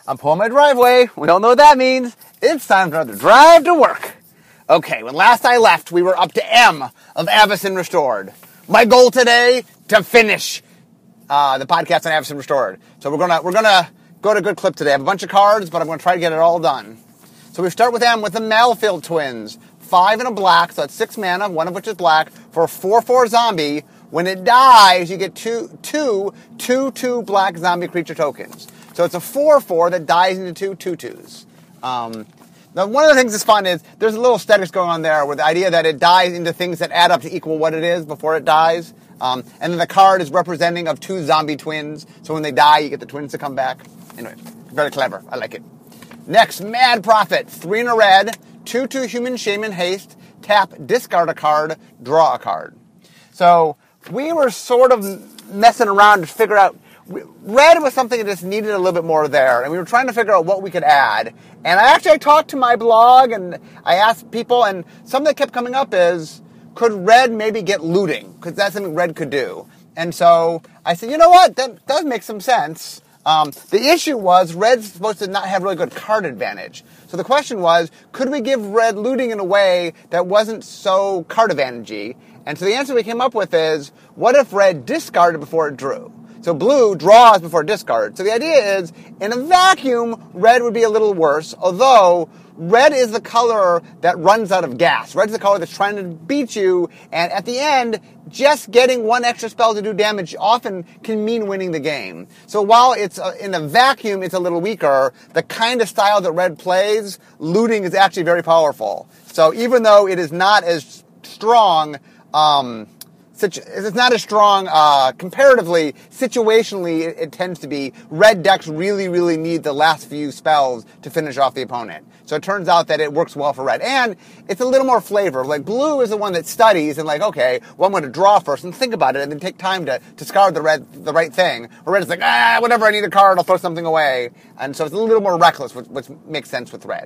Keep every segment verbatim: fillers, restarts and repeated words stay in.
I'm pulling my driveway. We all know what that means. It's time for another drive to work. Okay, when last I left, we were up to M of Avacyn Restored. My goal today, to finish uh, the podcast on Avacyn Restored. So we're gonna we're gonna go to a good clip today. I have a bunch of cards, but I'm gonna try to get it all done. So we start with M with the Malfield twins. Five and a black, so that's six mana, one of which is black, for a four four zombie. When it dies, you get two, two, two, two black zombie creature tokens. So it's a four four that dies into two two twos. Um, now, one of the things that's fun is there's a little aesthetics going on there with the idea that it dies into things that add up to equal what it is before it dies. Um, and then the card is representing of two zombie twins. So when they die, you get the twins to come back. Anyway, very clever. I like it. Next, Mad Prophet. Three in a red. two two human shaman haste. Tap, discard a card, draw a card. So we were sort of messing around to figure out. Red was something that just needed a little bit more there, and we were trying to figure out what we could add. And I actually I talked to my blog, and I asked people, and something that kept coming up is, could red maybe get looting? Because that's something red could do. And so I said, you know what, that does make some sense. Um, the issue was red's supposed to not have really good card advantage. So the question was, could we give red looting in a way that wasn't so card advantage-y? And so the answer we came up with is, what if red discarded before it drew? So blue draws before discard. So the idea is, in a vacuum, red would be a little worse, although red is the color that runs out of gas. Red is the color that's trying to beat you, and at the end, just getting one extra spell to do damage often can mean winning the game. So while it's uh, in a vacuum, it's a little weaker, the kind of style that red plays, looting is actually very powerful. So even though it is not as strong, um, it's not as strong uh, comparatively, situationally it, it tends to be. Red decks really, really need the last few spells to finish off the opponent. So it turns out that it works well for red. And it's a little more flavor. Like blue is the one that studies and like, okay, well I'm going to draw first and think about it and then take time to discard the red, the right thing. Or red is like, ah, whatever, I need a card, I'll throw something away. And so it's a little more reckless, which, which makes sense with red.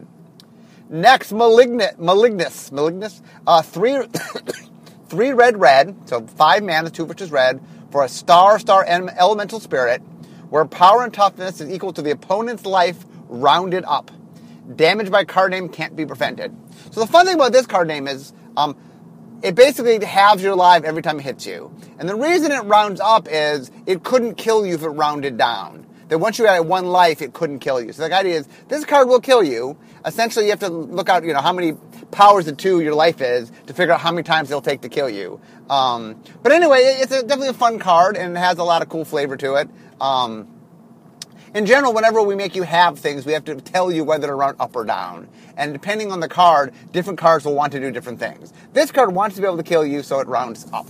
Next, Malignant, Malignus, Malignus, uh, three... Three red, red, so five mana, two of which is red, for a star, star elemental spirit, where power and toughness is equal to the opponent's life rounded up. Damage by card name can't be prevented. So the fun thing about this card name is, um, it basically halves your life every time it hits you. And the reason it rounds up is it couldn't kill you if it rounded down. That once you had one life, it couldn't kill you. So the idea is, this card will kill you. Essentially, you have to look out, you know, how many powers of two your life is to figure out how many times it'll take to kill you. Um, but anyway, it's a, definitely a fun card, and it has a lot of cool flavor to it. Um, in general, whenever we make you have things, we have to tell you whether to round up or down. And depending on the card, different cards will want to do different things. This card wants to be able to kill you, so it rounds up.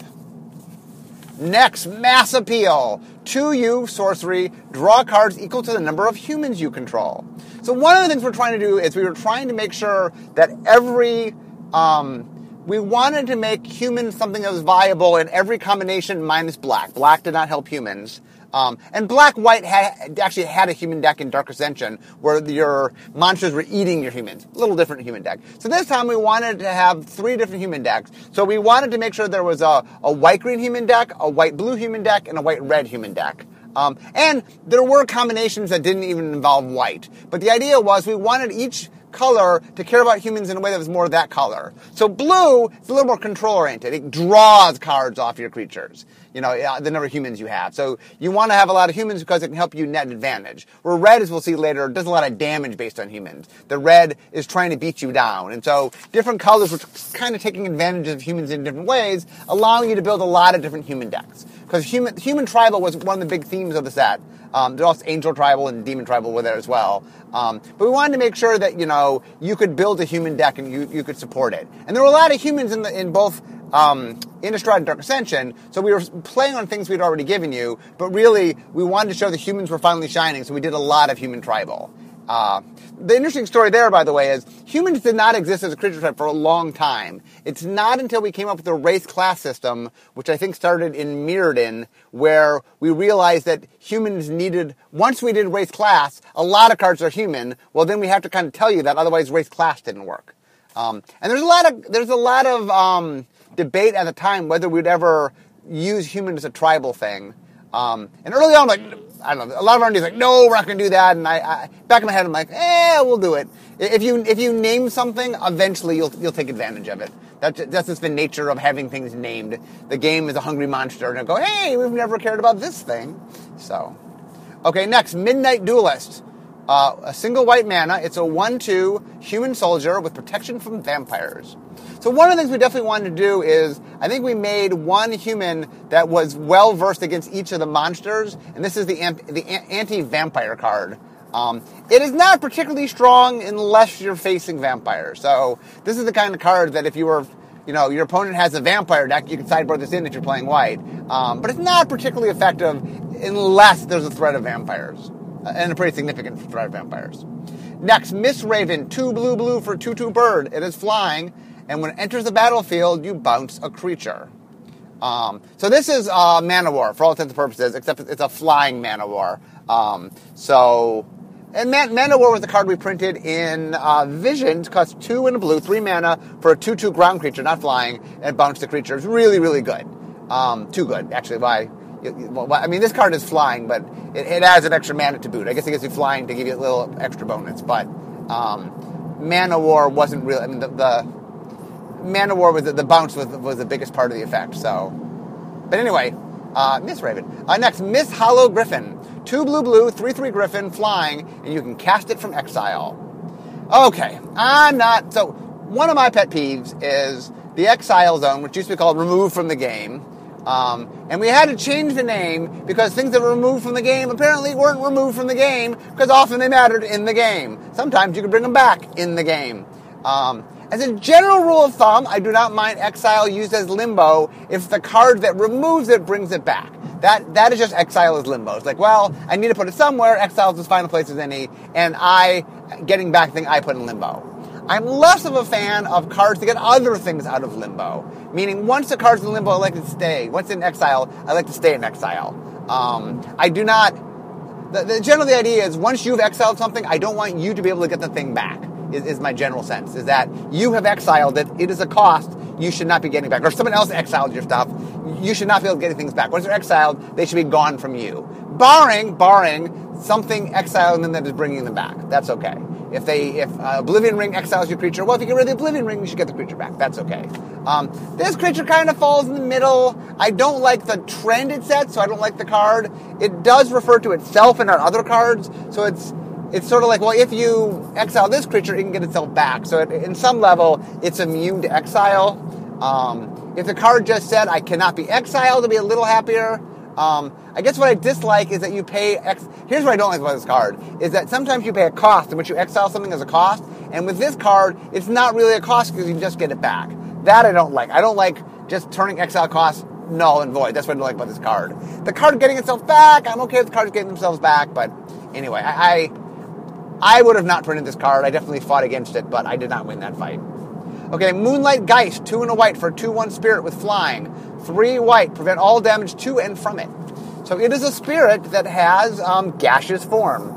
Next, Mass Appeal. two U, sorcery, draw cards equal to the number of humans you control. So one of the things we're trying to do is we were trying to make sure that every, um, we wanted to make humans something that was viable in every combination minus black. Black did not help humans. Um, and black-white had, actually had a human deck in Dark Ascension where your monsters were eating your humans. A little different human deck. So this time we wanted to have three different human decks. So we wanted to make sure there was a, a white-green human deck, a white-blue human deck, and a white-red human deck. Um, and there were combinations that didn't even involve white. But the idea was we wanted each color to care about humans in a way that was more that color. So blue is a little more control-oriented. It draws cards off your creatures. You know, the number of humans you have. So you want to have a lot of humans because it can help you net advantage. Where red, as we'll see later, does a lot of damage based on humans. The red is trying to beat you down. And so different colors were kind of taking advantage of humans in different ways, allowing you to build a lot of different human decks. Because human, human tribal was one of the big themes of the set. Um, there's also angel tribal and demon tribal were there as well. Um, but we wanted to make sure that, you know, you could build a human deck and you, you could support it. And there were a lot of humans in the, in both um, Innistrad and Dark Ascension, so we were playing on things we'd already given you, but really we wanted to show the humans were finally shining, so we did a lot of human tribal. Uh, the interesting story there, by the way, is humans did not exist as a creature type for a long time. It's not until we came up with the race class system, which I think started in Mirrodin, where we realized that humans needed, once we did race class, a lot of cards are human. Well, then we have to kind of tell you that, otherwise race class didn't work. Um, and there's a lot of, there's a lot of, um, debate at the time whether we'd ever use humans as a tribal thing. Um, and early on, like, I don't know, a lot of R and D is like, no, we're not going to do that. And I, I, back in my head, I'm like, eh, we'll do it. If you if you name something, eventually you'll you'll take advantage of it. That's, that's just the nature of having things named. The game is a hungry monster, and it'll go, hey, we've never cared about this thing. So, okay, next, Midnight Duelist. Uh, a single white mana. It's a one two human soldier with protection from vampires. So one of the things we definitely wanted to do is, I think we made one human that was well-versed against each of the monsters, and this is the, amp- the anti-vampire card. Um, it is not particularly strong unless you're facing vampires. So this is the kind of card that if you were, you know, your opponent has a vampire deck, you can sideboard this in if you're playing white. Um, but it's not particularly effective unless there's a threat of vampires, uh, and a pretty significant threat of vampires. Next, Misthaven, two blue blue for two two bird. It is flying, and when it enters the battlefield, you bounce a creature. Um, so this is uh, Mana War for all intents and purposes, except it's a flying Mana War. Um, so. And Man- Mana War was the card we printed in uh, Visions, cost two and a blue, three mana for a two two ground creature, not flying, and bounce the creature. It's really, really good. Um, too good, actually. Why? Well, I mean, this card is flying, but it, it adds an extra mana to boot. I guess it gives you flying to give you a little extra bonus, but um, Mana War wasn't really. I mean, the, the Mana War was the, the bounce was was the biggest part of the effect. So, but anyway, uh, Misthaven. Uh, next, Misthollow Griffin. Two blue blue, three three Griffin, flying, and you can cast it from exile. Okay, I'm not... So, one of my pet peeves is the Exile Zone, which used to be called Remove from the Game. Um, and we had to change the name because things that were removed from the game apparently weren't removed from the game because often they mattered in the game. Sometimes you could bring them back in the game. Um, as a general rule of thumb, I do not mind Exile used as Limbo if the card that removes it brings it back. That that is just Exile as Limbo. It's like, well, I need to put it somewhere. Exile is as final place as any, and I, getting back thing, I put in Limbo. I'm less of a fan of cards that get other things out of Limbo. Meaning, once the card's in Limbo, I like to stay. Once in Exile, I like to stay in Exile. Um, I do not... The, the general the idea is, once you've exiled something, I don't want you to be able to get the thing back, is, is my general sense. Is that you have exiled it, it is a cost you should not be getting back. Or someone else exiled your stuff, you should not be able to get things back. Once they're exiled, they should be gone from you. Barring, barring something exiled and then that is bringing them back. That's okay. If they, if uh, Oblivion Ring exiles your creature, well, if you get rid of the Oblivion Ring, you should get the creature back. That's okay. Um, this creature kind of falls in the middle. I don't like the trend it sets, so I don't like the card. It does refer to itself in our other cards, so it's it's sort of like, well, if you exile this creature, it can get itself back. So it, in some level, it's immune to exile. Um, if the card just said, I cannot be exiled, to be a little happier. Um, I guess what I dislike is that you pay... Ex- Here's what I don't like about this card, is that sometimes you pay a cost in which you exile something as a cost, and with this card, it's not really a cost because you can just get it back. That I don't like. I don't like just turning exile costs null and void. That's what I don't like about this card. The card getting itself back, I'm okay with the cards getting themselves back, but anyway, I... I I would have not printed this card. I definitely fought against it, but I did not win that fight. Okay, Moonlight Geist, two and a white for two one spirit with flying. Three white, prevent all damage to and from it. So it is a spirit that has um, gaseous form,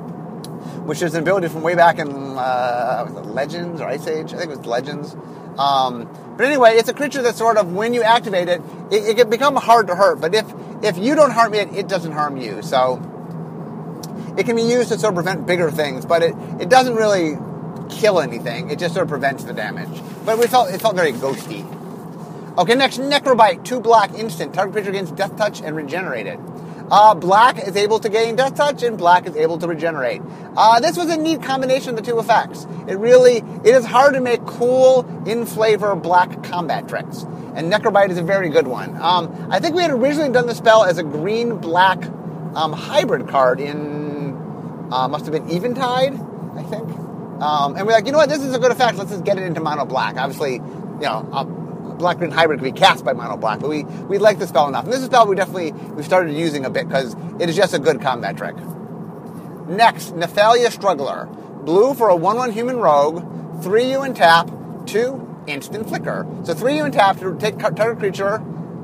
which is an ability from way back in uh, was it Legends or Ice Age? I think it was Legends. Um, but anyway, it's a creature that sort of, when you activate it, it, it can become hard to hurt. But if, if you don't harm it, it doesn't harm you. So it can be used to sort of prevent bigger things, but it, it doesn't really kill anything. It just sort of prevents the damage. But we felt it felt very ghosty. Okay, next, Necrobite, two black, instant. Target creature gains Death Touch and Regenerated. Uh, black is able to gain Death Touch, and black is able to regenerate. Uh, this was a neat combination of the two effects. It really, it is hard to make cool, in-flavor black combat tricks. And Necrobite is a very good one. Um, I think we had originally done the spell as a green-black um, hybrid card in... Uh, must have been Eventide, I think. Um, and we're like, you know what, this is a good effect. Let's just get it into mono black. Obviously, you know, a black-green hybrid could be cast by mono black, but we, we like the spell enough. And this is a spell we definitely we started using a bit because it is just a good combat trick. Next, Nephalia Struggler. Blue for a one one human rogue, three you and tap, two instant flicker. So three you and tap to take target creature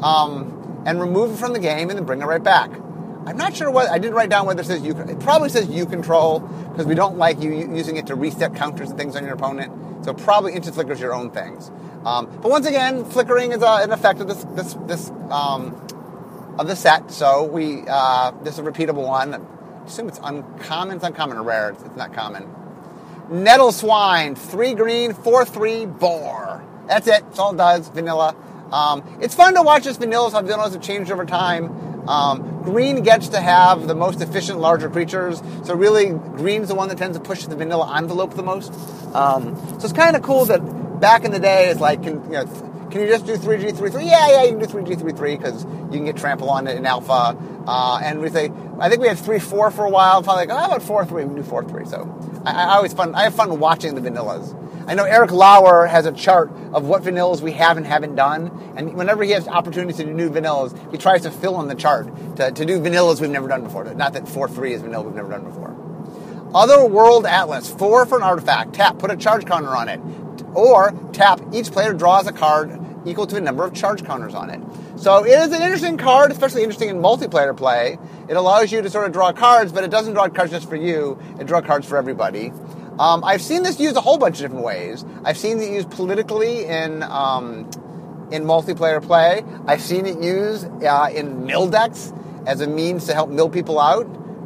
um, and remove it from the game and then bring it right back. I'm not sure what, I didn't write down whether it says you, it probably says you control, because we don't like you using it to reset counters and things on your opponent, so probably instant flickers your own things. Um, but once again, flickering is a, an effect of this, this, this um, of the set. So we uh, this is a repeatable one. I assume it's uncommon. It's uncommon or rare. It's, it's not common. Nettle Swine, three green, four three, boar. That's it. That's all it does. Vanilla. Um, it's fun to watch this vanillas, how vanillas have changed over time. Um, green gets to have the most efficient, larger creatures. So really, green's the one that tends to push the vanilla envelope the most. Um, so it's kind of cool that back in the day, it's like, can, you know, can you just do three G three three? Yeah, yeah, you can do three G three three because you can get trample on it in alpha. Uh, and we say, I think we had three four for a while. Finally, like, oh, how about four three? We can do four three. So I, I always fun. I have fun watching the vanillas. I know Eric Lauer has a chart of what vanillas we have and haven't done, and whenever he has opportunities to do new vanillas, he tries to fill in the chart to, to do vanillas we've never done before. Not that four three is vanilla we've never done before. Otherworld Atlas, four for an artifact. Tap, put a charge counter on it. Or tap, each player draws a card equal to a number of charge counters on it. So it is an interesting card, especially interesting in multiplayer play. It allows you to sort of draw cards, but it doesn't draw cards just for you. It draws cards for everybody. Um, I've seen this used a whole bunch of different ways. I've seen it used politically in um, in multiplayer play. I've seen it used uh, in mill decks as a means to help mill people out.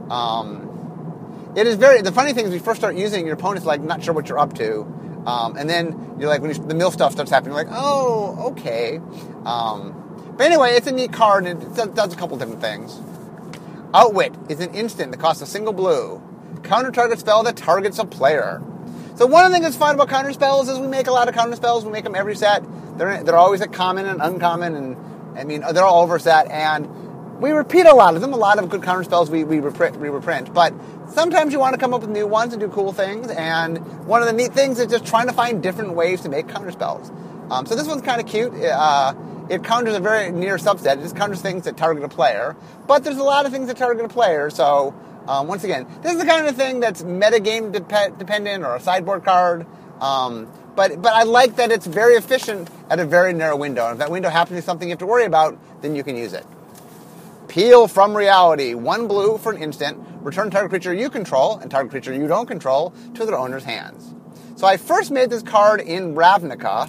Um, it is very. The funny thing is, when you first start using it, your opponent's like not sure what you're up to, um, and then you're like, when you, the mill stuff starts happening, you're like, oh, okay. Um, but anyway, it's a neat card, and it does, does a couple different things. Outwit is an instant that costs a single blue. Counter target spell that targets a player. So one of the things that's fun about counter spells is we make a lot of counter spells. We make them every set. They're they're always a common and uncommon, and I mean they're all over set. And we repeat a lot of them. A lot of good counter spells we we reprint, we reprint. But sometimes you want to come up with new ones and do cool things. And one of the neat things is just trying to find different ways to make counter spells. Um, so this one's kind of cute. Uh, it counters a very near subset. It just counters things that target a player. But there's a lot of things that target a player. So. Um, once again, this is the kind of thing that's metagame dep- dependent or a sideboard card. Um, but but I like that it's very efficient at a very narrow window. And if that window happens to be something you have to worry about, then you can use it. Peel from Reality. One blue for an instant. Return target creature you control and target creature you don't control to their owner's hands. So I first made this card in Ravnica.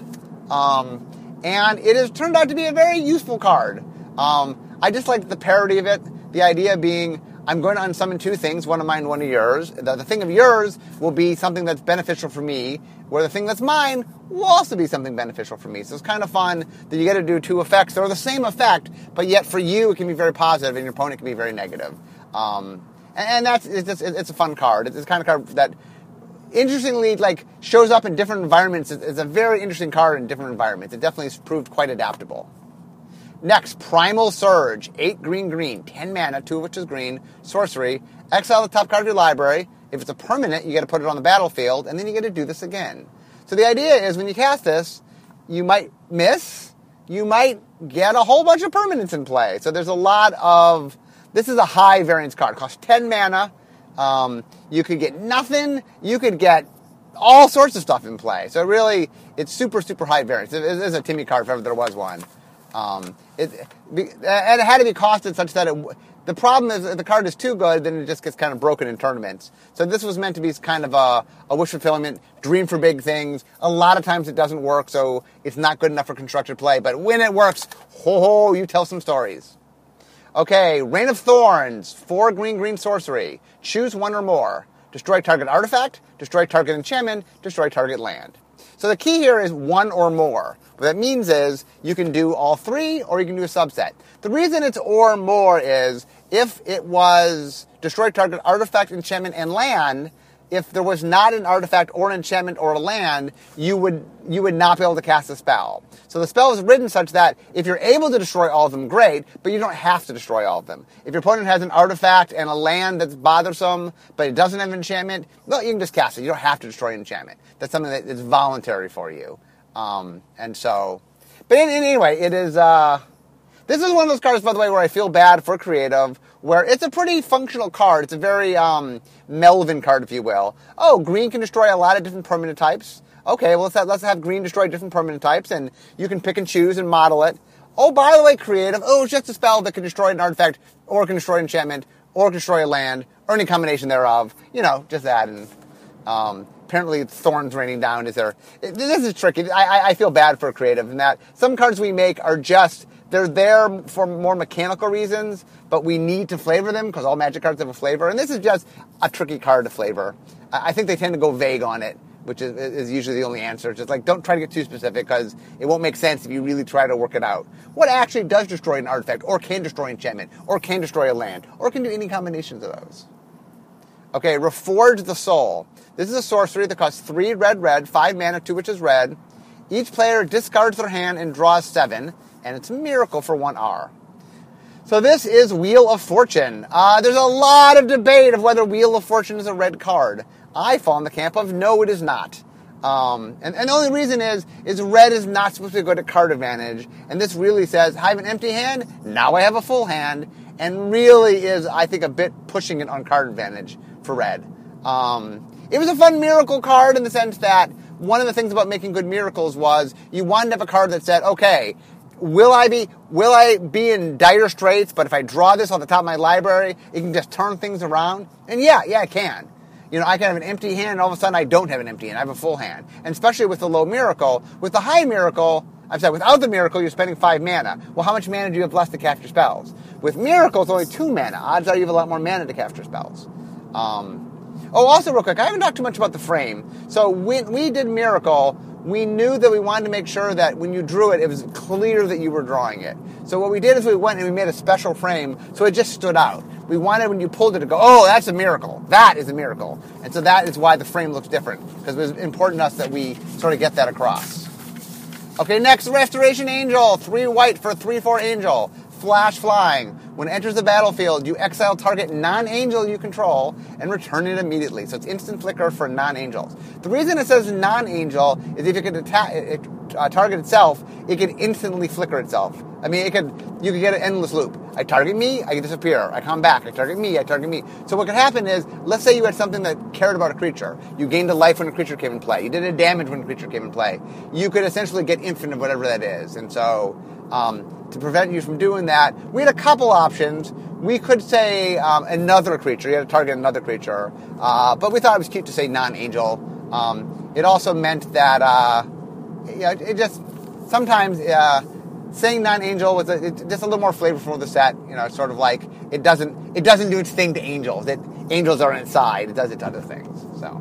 Um, and it has turned out to be a very useful card. Um, I just like the parody of it. The idea being, I'm going to unsummon two things, one of mine, one of yours. The, the thing of yours will be something that's beneficial for me, where the thing that's mine will also be something beneficial for me. So it's kind of fun that you get to do two effects that are the same effect, but yet for you it can be very positive and your opponent can be very negative. Um, and, and that's it's, just, it's a fun card. It's the kind of card that interestingly like shows up in different environments. It's, it's a very interesting card in different environments. It definitely has proved quite adaptable. Next, Primal Surge, eight green green, ten mana, two of which is green, sorcery, exile the top card of your library. If it's a permanent, you get to put it on the battlefield, and then you get to do this again. So the idea is when you cast this, you might miss, you might get a whole bunch of permanents in play. So there's a lot of, this is a high variance card. It costs ten mana, um, you could get nothing, you could get all sorts of stuff in play. So really, it's super, super high variance. It is a Timmy card if ever there was one. Um, it, it had to be costed such that it, the problem is if the card is too good, then it just gets kind of broken in tournaments. So this was meant to be kind of a, a wish fulfillment, dream for big things. A lot of times it doesn't work, so it's not good enough for constructed play. But when it works, ho ho, you tell some stories. Okay, Rain of Thorns, four green green sorcery. Choose one or more. Destroy target artifact, destroy target enchantment, destroy target land. So the key here is one or more. What that means is you can do all three or you can do a subset. The reason it's or more is if it was destroy target artifact, enchantment, and land, if there was not an artifact or an enchantment or a land, you would you would not be able to cast a spell. So the spell is written such that if you're able to destroy all of them, great, but you don't have to destroy all of them. If your opponent has an artifact and a land that's bothersome, but it doesn't have an enchantment, well, you can just cast it. You don't have to destroy an enchantment. That's something that is voluntary for you. Um, and so, but in, in anyway, it is, uh, this is one of those cards, by the way, where I feel bad for creative, where it's a pretty functional card. It's a very, um, Melvin card, if you will. Oh, green can destroy a lot of different permanent types. Okay, well, let's have, let's have green destroy different permanent types, and you can pick and choose and model it. Oh, by the way, creative, oh, it's just a spell that can destroy an artifact, or can destroy an enchantment, or can destroy a land, or any combination thereof. You know, just that, and, um, apparently Thorns raining down is there. This is tricky. I, I feel bad for creative in that some cards we make are just they're there for more mechanical reasons, but we need to flavor them because all Magic cards have a flavor. And this is just a tricky card to flavor. I think they tend to go vague on it, which is, is usually the only answer. Just like, don't try to get too specific because it won't make sense if you really try to work it out. What actually does destroy an artifact, or can destroy enchantment, or can destroy a land, or can do any combinations of those? Okay, Reforge the Soul. This is a sorcery that costs three red, red, five mana, two which is red. Each player discards their hand and draws seven, and it's a miracle for one R. So this is Wheel of Fortune. Uh, there's a lot of debate of whether Wheel of Fortune is a red card. I fall in the camp of no, it is not. Um, and, and the only reason is, is red is not supposed to go to card advantage, and this really says, I have an empty hand, now I have a full hand, and really is, I think, a bit pushing it on card advantage for red. Um, it was a fun miracle card in the sense that one of the things about making good miracles was you wanted to have a card that said, okay, will I be will I be in dire straits, but if I draw this on the top of my library, it can just turn things around? And yeah, yeah, it can. You know, I can have an empty hand, and all of a sudden I don't have an empty hand. I have a full hand. And especially with the low miracle. With the high miracle, I'm sorry, without the miracle, you're spending five mana. Well, how much mana do you have left to cast your spells? With miracle, it's only two mana. Odds are you have a lot more mana to cast your spells. Um... Oh, also real quick, I haven't talked too much about the frame. So when we did Miracle, we knew that we wanted to make sure that when you drew it, it was clear that you were drawing it. So what we did is we went and we made a special frame so it just stood out. We wanted when you pulled it to go, oh, that's a miracle. That is a miracle. And so that is why the frame looks different, because it was important to us that we sort of get that across. Okay, next, Restoration Angel. Three white for a three four angel. Flash flying. When it enters the battlefield, you exile target non-angel you control and return it immediately. So it's instant flicker for non-angels. The reason it says non-angel is if it could attack, it, uh, target itself, it could instantly flicker itself. I mean, it could you could get an endless loop. I target me, I disappear. I come back. I target me, I target me. So what could happen is, let's say you had something that cared about a creature. You gained a life when a creature came in play. You did a damage when a creature came in play. You could essentially get infinite whatever that is. And so um, to prevent you from doing that, we had a couple options. We could say um, another creature. You had to target another creature. Uh, but we thought it was cute to say non-angel. Um, it also meant that, uh, you know, it just, sometimes uh, saying non-angel was a, it, just a little more flavorful of the set. You know, it's sort of like, it doesn't it doesn't do its thing to angels. It, angels are inside. It does it to other things. So,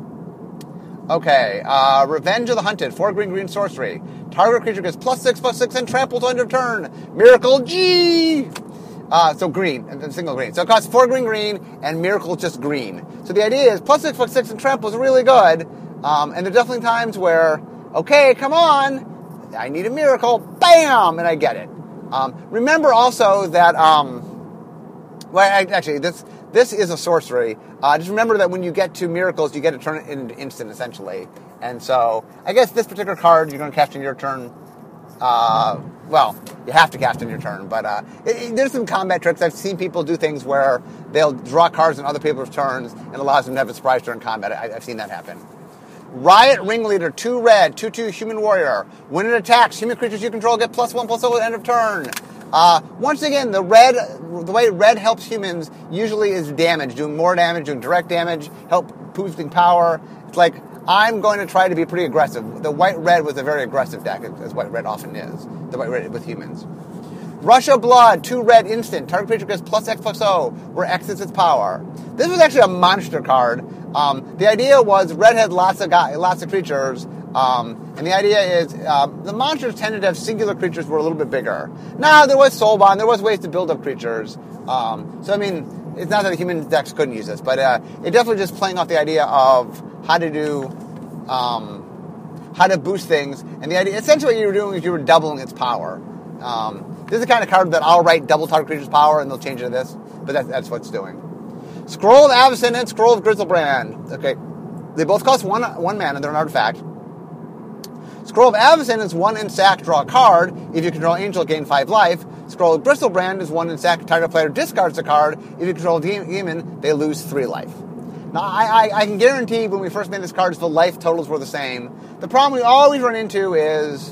okay. Uh, Revenge of the Hunted. Four green, green sorcery. Target creature gets plus six, plus six, and trample to end of turn. Miracle G! Uh, so green, and single green. So it costs four green, green, and Miracle just green. So the idea is plus six, plus six, and trample is really good. Um, and there are definitely times where, okay, come on, I need a miracle, bam, and I get it. Um, remember also that, um, well, I, actually, this this is a sorcery. Uh, just remember that when you get to miracles, you get to turn it into instant, essentially. And so, I guess this particular card you're going to cast in your turn. Uh, well, you have to cast in your turn, but uh, it, it, there's some combat tricks. I've seen people do things where they'll draw cards in other people's turns and allows them to have a surprise turn combat. I, I've seen that happen. Riot Ringleader, two red, two two human warrior. When it attacks, human creatures you control get plus one plus zero at end of turn. Uh, once again, the red, the way red helps humans usually is damage, doing more damage, doing direct damage, help boosting power. It's like, I'm going to try to be pretty aggressive. The white-red was a very aggressive deck, as white-red often is. The white-red with humans. Rush of Blood, two red instant. Target creature gets plus X plus O, where X is its power. This was actually a monster card. Um, the idea was red had lots of guy, lots of creatures, um, and the idea is uh, the monsters tended to have singular creatures who were a little bit bigger. Now, there was Soulbond, there was ways to build up creatures. Um, so, I mean, it's not that the human decks couldn't use this, but uh, it definitely just playing off the idea of how to do, um, how to boost things. And the idea, essentially what you were doing is you were doubling its power. Um, this is the kind of card that I'll write double target creature's power and they'll change it to this, but that, that's what it's doing. Scroll of Avacyn and Scroll of Griselbrand. Okay, they both cost one one mana. They're an artifact. Scroll of Avacyn is one in sack, draw a card. If you control Angel, gain five life. Scroll of Griselbrand is one in sack, target player discards a card. If you control Demon, they lose three life. Now, I, I, I can guarantee when we first made this card, the life totals were the same. The problem we always run into is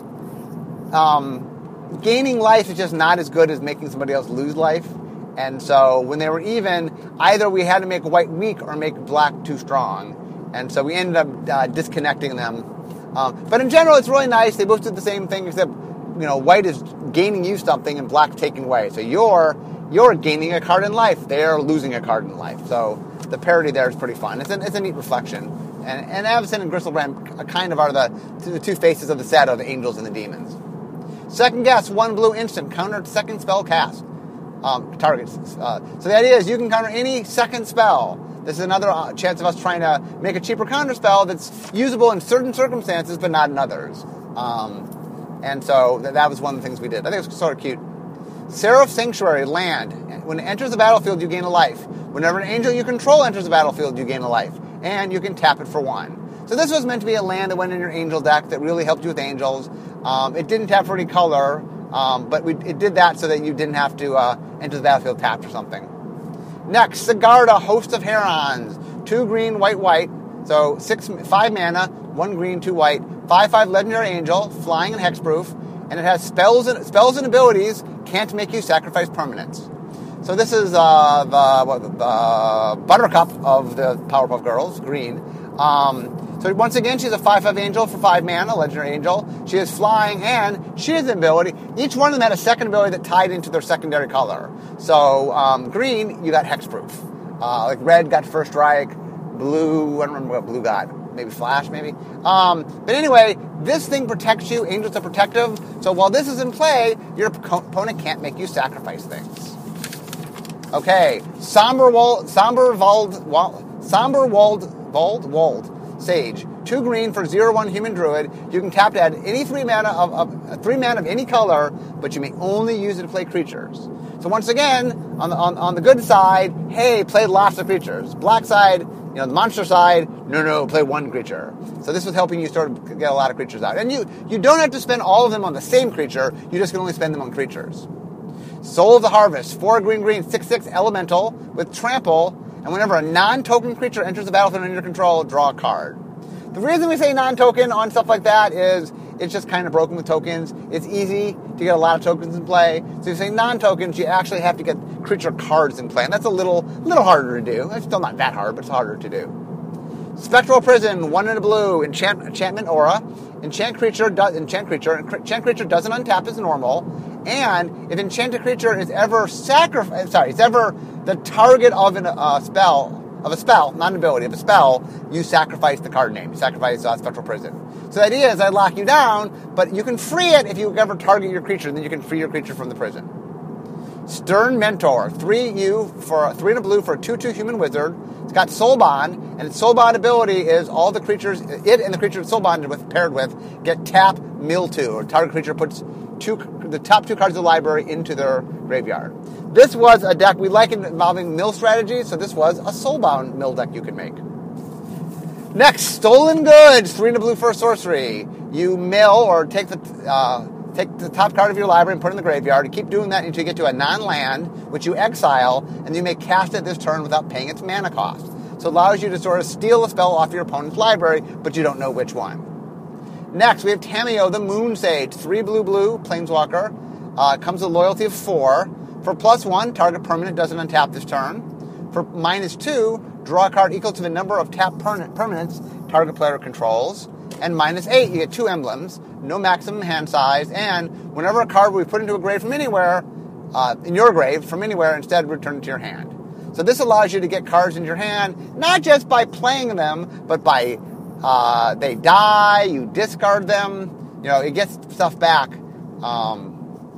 um, gaining life is just not as good as making somebody else lose life. And so when they were even, either we had to make white weak or make black too strong. And so we ended up uh, disconnecting them. Um, but in general, it's really nice. They both did the same thing, except you know, white is gaining you something and black taking away. So you're you're gaining a card in life. They're losing a card in life. So the parody there is pretty fun. It's a, it's a neat reflection. And, and Avacyn and Griselbrand kind of are the, the two faces of the shadow, the angels and the demons. Second guess, one blue instant, counter second spell cast. Um, targets. Uh, so the idea is you can counter any second spell. This is another uh, chance of us trying to make a cheaper counter spell that's usable in certain circumstances but not in others. Um, and so th- that was one of the things we did. I think it was sort of cute. Seraph Sanctuary, land. When it enters the battlefield, you gain a life. Whenever an angel you control enters the battlefield, you gain a life. And you can tap it for one. So this was meant to be a land that went in your angel deck that really helped you with angels. Um, it didn't tap for any color, um, but we, it did that so that you didn't have to uh, enter the battlefield tapped or something. Next, Sigarda, Host of Herons. Two green, white, white. So six, five mana, one green, two white. Five, five legendary angel, flying and hexproof. And it has spells and spells and abilities, can't make you sacrifice permanents. So this is uh, the, what, the Buttercup of the Powerpuff Girls, green. Um, so once again, she's a five five angel for five mana, legendary angel. She is flying, and she has an ability. Each one of them had a second ability that tied into their secondary color. So um, green, you got hexproof. Uh, like red got First Strike. Blue, I don't remember what blue got. Maybe Flash, maybe. Um, but anyway, this thing protects you. Angels are protective. So while this is in play, your opponent can't make you sacrifice things. Okay, Somber Wald, Somber Wald, Wald, Somber Wald, Wald, Wald, Sage. Two green for zero one human druid. You can tap to add any three mana of, of three mana of any color, but you may only use it to play creatures. So once again, on the on, on the good side, hey, play lots of creatures. Black side, you know, the monster side, no, no, play one creature. So this was helping you sort of get a lot of creatures out. And you, you don't have to spend all of them on the same creature. You just can only spend them on creatures. Soul of the Harvest, four green green, six six elemental with trample, and whenever a non-token creature enters the battlefield under your control, draw a card. The reason we say non-token on stuff like that is it's just kind of broken with tokens. It's easy to get a lot of tokens in play. So if you say non-tokens, you actually have to get creature cards in play, and that's a little little harder to do. It's still not that hard, but it's harder to do. Spectral Prison, one in a blue, enchant, enchantment aura. Enchant creature, do, enchant creature, enchant creature doesn't untap as normal. And if enchanted creature is ever sacrifice, sorry, it's ever the target of a uh, spell, of a spell, not an ability, of a spell, you sacrifice the card name. You sacrifice uh, Spectral Prison. So the idea is I lock you down, but you can free it if you ever target your creature, and then you can free your creature from the prison. Stern Mentor, three U for three and a blue for a two two human wizard. It's got Soul Bond, and its Soul Bond ability is all the creatures, it and the creature it's Soul Bonded with, paired with, get tap mill two, or target creature puts two the top two cards of the library into their graveyard. This was a deck we like involving mill strategy, so this was a Soulbound mill deck you could make. Next, Stolen Goods, three and a blue for a sorcery. You mill or take the uh, take the top card of your library and put it in the graveyard. You keep doing that until you get to a non-land, which you exile, and you may cast it this turn without paying its mana cost. So it allows you to sort of steal a spell off your opponent's library, but you don't know which one. Next, we have Tamiyo, the Moon Sage, three blue blue, Planeswalker. Uh, comes with loyalty of four. For plus one, target permanent doesn't untap this turn. For minus two, draw a card equal to the number of tapped permanents target player controls. And minus eight, you get two emblems, no maximum hand size, and whenever a card will be put into a grave from anywhere, uh, in your grave from anywhere, instead return it to your hand. So this allows you to get cards in your hand, not just by playing them, but by uh, they die, you discard them, you know, it gets stuff back. Um,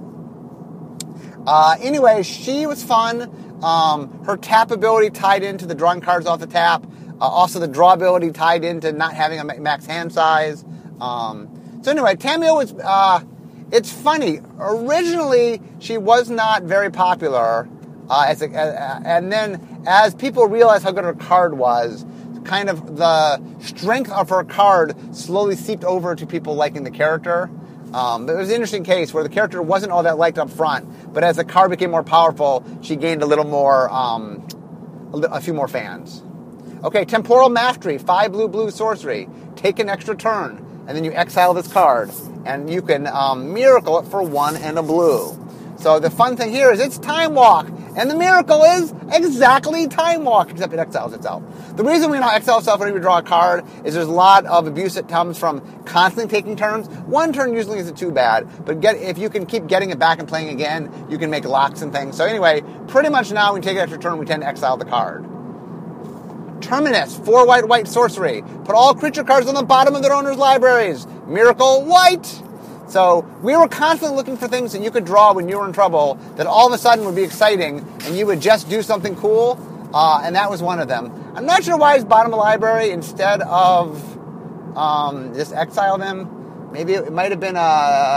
uh, anyway, she was fun. Um, her tap ability tied into the drawing cards off the tap. Uh, also, the draw ability tied into not having a max hand size. Um, so anyway, Tamiyo was, uh, it's funny. Originally, she was not very popular. Uh, as a, uh, and then as people realized how good her card was, kind of the strength of her card slowly seeped over to people liking the character. Um, it was an interesting case where the character wasn't all that liked up front, but as the card became more powerful, she gained a little more, um, a, li- a few more fans. Okay, Temporal Mastery, five blue blue sorcery. Take an extra turn, and then you exile this card, and you can um, miracle it for one and a blue. So the fun thing here is it's Time Walk. And the miracle is exactly Time Walk, except it exiles itself. The reason we don't exile itself whenever we draw a card is there's a lot of abuse that comes from constantly taking turns. One turn usually isn't too bad, but get, if you can keep getting it back and playing again, you can make locks and things. So anyway, pretty much now when we take an extra turn, we tend to exile the card. Terminus, four white, white sorcery. Put all creature cards on the bottom of their owner's libraries. Miracle, white. So we were constantly looking for things that you could draw when you were in trouble that all of a sudden would be exciting and you would just do something cool, uh, and that was one of them. I'm not sure why it's bottom of the library instead of um, just exile them. Maybe it might have been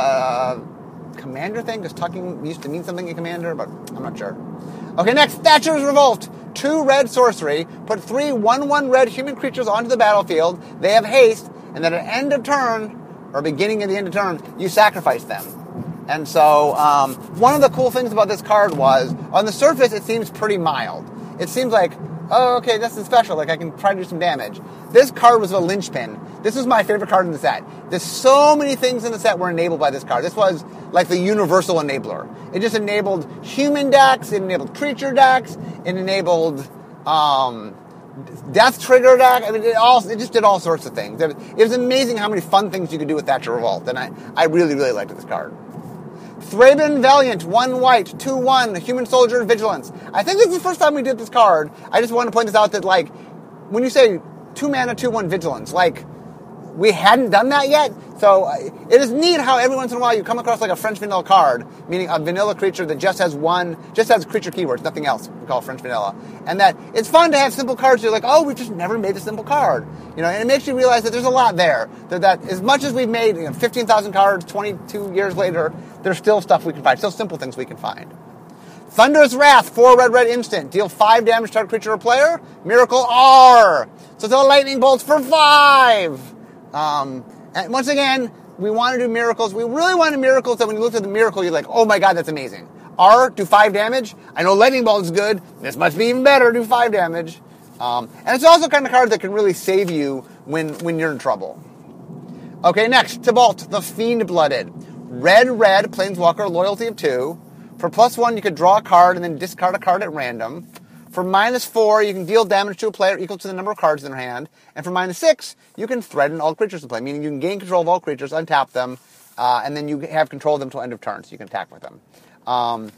a commander thing, because tucking used to mean something in commander, but I'm not sure. Okay, next, Thatcher's Revolt. Two red sorcery. Put three one one red human creatures onto the battlefield. They have haste, and then at end of turn, or beginning of the end of turn, you sacrifice them. And so, um, one of the cool things about this card was, on the surface, it seems pretty mild. It seems like, oh, okay, this is special, like I can try to do some damage. This card was a linchpin. This was my favorite card in the set. There's so many things in the set were enabled by this card. This was like the universal enabler. It just enabled human decks, it enabled creature decks, it enabled, um... Death Trigger deck. I mean, it all it just did all sorts of things. It was amazing how many fun things you could do with Thatcher Revolt, and I, I really, really liked this card. Thraben Valiant, one white, two one, human soldier, vigilance. I think this is the first time we did this card. I just want to point this out that, like, when you say two mana, two one, vigilance, like, we hadn't done that yet. So uh, it is neat how every once in a while you come across like a French vanilla card, meaning a vanilla creature that just has one, just has creature keywords, nothing else. We call it French vanilla. And that it's fun to have simple cards. You're like, oh, we just never made a simple card. You know, and it makes you realize that there's a lot there. That, that as much as we've made, you know, fifteen thousand cards twenty-two years later, there's still stuff we can find, still simple things we can find. Thunderous Wrath, four red, red instant. Deal five damage to target creature or player. Miracle R. So it's all lightning bolts for five. Um, and once again, we want to do miracles. We really wanted miracles that when you looked at the miracle, you're like, oh my god, that's amazing. R, do five damage. I know lightning bolt is good. This must be even better, do five damage. Um, and it's also kind of card that can really save you when, when you're in trouble. Okay, next, Tibalt, the Fiend-Blooded. Red, red, Planeswalker, loyalty of two. For plus one, you could draw a card and then discard a card at random. For minus four, you can deal damage to a player equal to the number of cards in their hand. And for minus six, you can threaten all creatures to play, meaning you can gain control of all creatures, untap them, uh, and then you have control of them till end of turn, so you can attack with them. Um,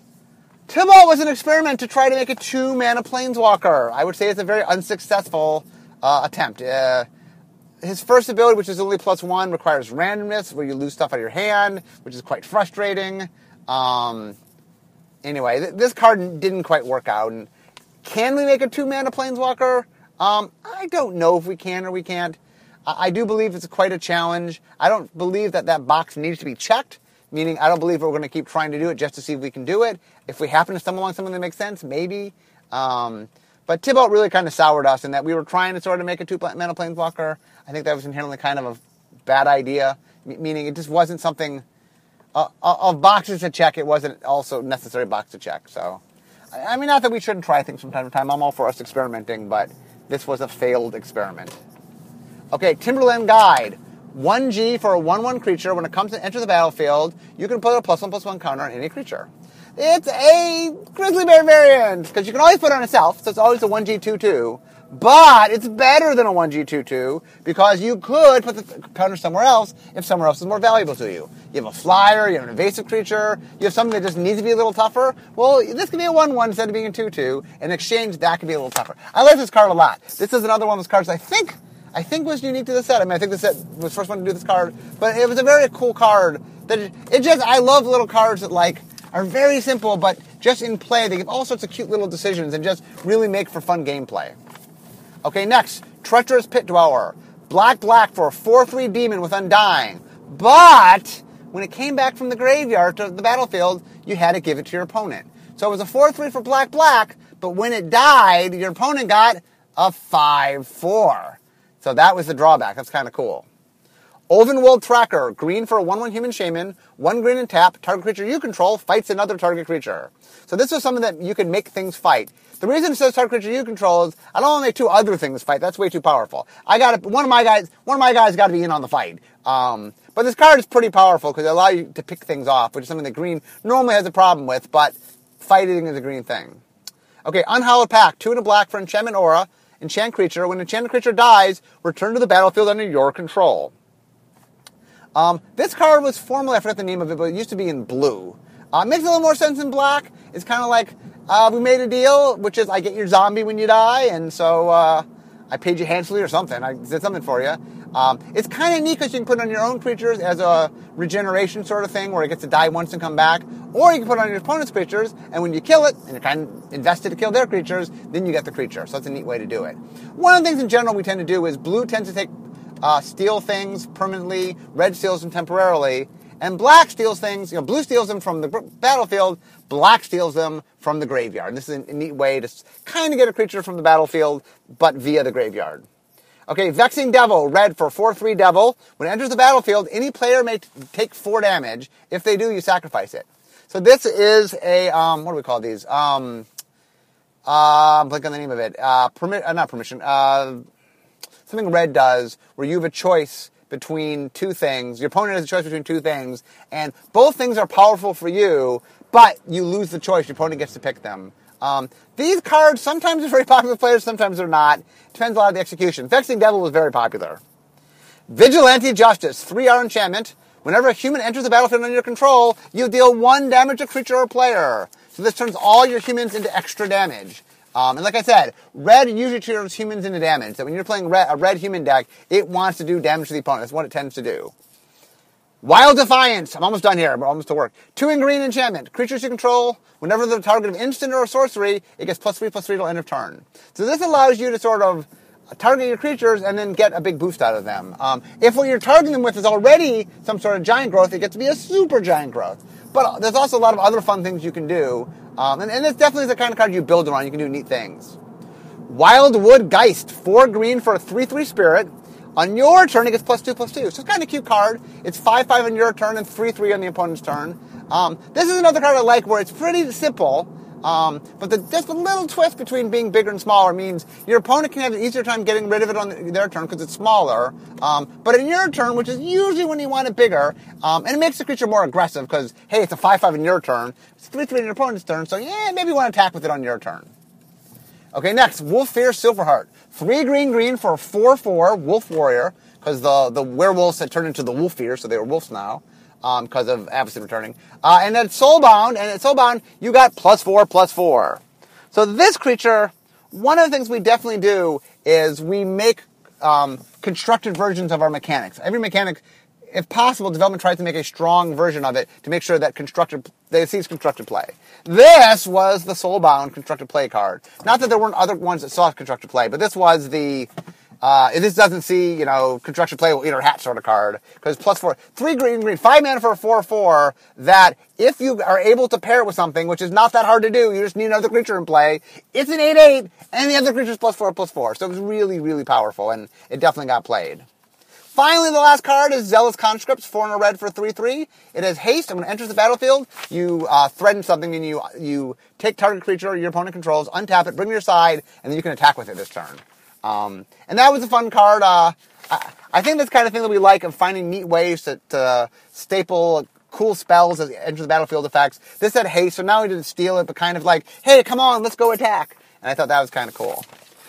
Tibalt was an experiment to try to make a two-mana Planeswalker. I would say it's a very unsuccessful uh, attempt. Uh, his first ability, which is only plus one, requires randomness, where you lose stuff out of your hand, which is quite frustrating. Um, anyway, th- this card didn't quite work out, and can we make a two-mana Planeswalker? Um, I don't know if we can or we can't. I-, I do believe it's quite a challenge. I don't believe that that box needs to be checked, meaning I don't believe we're going to keep trying to do it just to see if we can do it. If we happen to stumble on something that makes sense, maybe. Um, but Tibalt really kind of soured us in that we were trying to sort of make a two-mana Planeswalker. I think that was inherently kind of a bad idea, m- meaning it just wasn't something... Uh, of boxes to check, it wasn't also a necessary box to check. So, I mean, not that we shouldn't try things from time to time. I'm all for us experimenting, but this was a failed experiment. Okay, Timberland Guide. one G for a one one creature. When it comes to enter the battlefield, you can put a plus one plus one counter on any creature. It's a Grizzly Bear variant, because you can always put it on itself, so it's always a one G two two. But it's better than a one G two two because you could put the counter somewhere else if somewhere else is more valuable to you. You have a flyer, you have an invasive creature, you have something that just needs to be a little tougher. Well, this could be a one one instead of being a two two. In exchange, that could be a little tougher. I like this card a lot. This is another one of those cards I think I think was unique to the set. I mean, I think the set was the first one to do this card, but it was a very cool card. That it, it just I love little cards that like are very simple, but just in play they give all sorts of cute little decisions and just really make for fun gameplay. Okay, next, Treacherous Pit Dweller. Black, black for a four three demon with Undying. But when it came back from the graveyard to the battlefield, you had to give it to your opponent. So it was a four three for black, black, but when it died, your opponent got a five four. So that was the drawback. That's kind of cool. Olvenwold Tracker, green for a one one human shaman, one green and tap, target creature you control fights another target creature. So this is something that you can make things fight. The reason it says target creature you control is I don't want to make two other things fight. That's way too powerful. I got one of my guys. One of my guys got to be in on the fight. Um, but this card is pretty powerful because it allows you to pick things off, which is something that green normally has a problem with. But fighting is a green thing. Okay, Unhallowed Pact, two and a black for enchantment aura, enchant creature. When an enchanted creature dies, return to the battlefield under your control. Um, this card was formerly, I forgot the name of it, but it used to be in blue. Uh, it makes a little more sense in black. It's kind of like, uh, we made a deal, which is I get your zombie when you die, and so uh, I paid you handsomely or something. I did something for you. Um, it's kind of neat because you can put it on your own creatures as a regeneration sort of thing, where it gets to die once and come back. Or you can put it on your opponent's creatures, and when you kill it, and you're kind of invested to kill their creatures, then you get the creature. So that's a neat way to do it. One of the things in general we tend to do is blue tends to take Uh, steal things permanently, red steals them temporarily, and black steals things, you know, blue steals them from the battlefield, black steals them from the graveyard. This is a neat way to kind of get a creature from the battlefield, but via the graveyard. Okay, Vexing Devil, red for four three Devil. When it enters the battlefield, any player may t- take four damage. If they do, you sacrifice it. So this is a, um, what do we call these? Um, uh, I'm blanking on the name of it. Uh, permit, uh, not permission, uh, something red does, where you have a choice between two things. Your opponent has a choice between two things, and both things are powerful for you, but you lose the choice. Your opponent gets to pick them. Um, these cards sometimes are very popular with players, sometimes they're not. Depends a lot on the execution. Vexing Devil was very popular. Vigilante Justice, three R enchantment. Whenever a human enters the battlefield under your control, you deal one damage to creature or player. So this turns all your humans into extra damage. Um, and like I said, red usually turns humans into damage. So when you're playing red, a red human deck, it wants to do damage to the opponent. That's what it tends to do. Wild Defiance. I'm almost done here. I'm almost to work. Two in green enchantment. Creatures you control, whenever they're the target of instant or sorcery, it gets plus three, plus three till end of turn. So this allows you to sort of target your creatures and then get a big boost out of them. Um, if what you're targeting them with is already some sort of giant growth, it gets to be a super giant growth. But there's also a lot of other fun things you can do. Um, and, and it's definitely the kind of card you build around. You can do neat things. Wildwood Geist, four green for a three three spirit. On your turn, it gets plus two, plus two. So it's kind of a cute card. It's five five on your turn and three three on the opponent's turn. Um, this is another card I like where it's pretty simple. Um, but the, just a little twist between being bigger and smaller means your opponent can have an easier time getting rid of it on their turn because it's smaller. Um, but in your turn, which is usually when you want it bigger, um, and it makes the creature more aggressive because, hey, it's a five five in your turn. It's three three in your opponent's turn, so yeah, maybe you want to attack with it on your turn. Okay, next, Wolf-Fierce Silverheart. Three green green for a four four Wolf Warrior because the, the werewolves had turned into the Wolf-Fierce, so they were wolves now. Um, because of Avacyn returning. Uh, and then Soulbound, and at Soulbound, you got plus four, plus four. So this creature, one of the things we definitely do is we make um, constructed versions of our mechanics. Every mechanic, if possible, development tries to make a strong version of it to make sure that constructed, that it sees constructed play. This was the Soulbound constructed play card. Not that there weren't other ones that saw constructed play, but this was the... Uh, this doesn't see, you know, construction play will eat her hat sort of card. Because plus four, three green, green, five mana for a four four, that if you are able to pair it with something, which is not that hard to do, you just need another creature in play, it's an eight eight, and the other creature's plus four, plus four. So it was really, really powerful, and it definitely got played. Finally, the last card is Zealous Conscripts, four and a red for three three. It has haste, and when it enters the battlefield, you uh, threaten something, and you, you take target creature your opponent controls, untap it, bring it to your side, and then you can attack with it this turn. Um, and that was a fun card. Uh, I, I think that's the kind of thing that we like, of finding neat ways to, to staple cool spells as enter the battlefield effects. This had haste, so now we didn't steal it, but kind of like, hey, come on, let's go attack. And I thought that was kind of cool.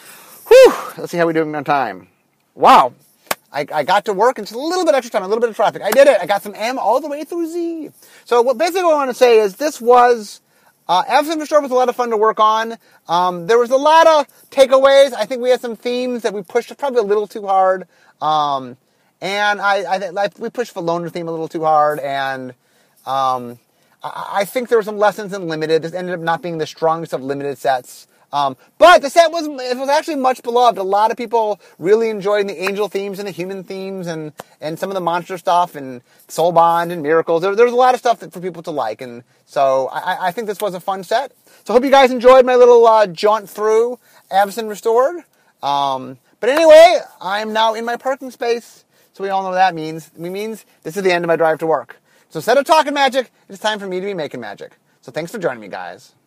Whew! Let's see how we're doing on time. Wow. I, I got to work, and just a little bit extra time, a little bit of traffic. I did it. I got some M all the way through Z. So what basically what I want to say is this was... Uh, Avacyn Restored was a lot of fun to work on. Um, there was a lot of takeaways. I think we had some themes that we pushed probably a little too hard. Um, and I, I, I, we pushed the loner theme a little too hard. And um, I, I think there were some lessons in Limited. This ended up not being the strongest of Limited sets. Um, but the set was it was actually much beloved. A lot of people really enjoyed the angel themes and the human themes and, and some of the monster stuff and Soul Bond and Miracles. There, there was a lot of stuff that, for people to like. And so I, I think this was a fun set. So I hope you guys enjoyed my little uh, jaunt through Avacyn Restored. Um, but anyway, I'm now in my parking space. So we all know what that means. It means this is the end of my drive to work. So instead of talking magic, it's time for me to be making magic. So thanks for joining me, guys.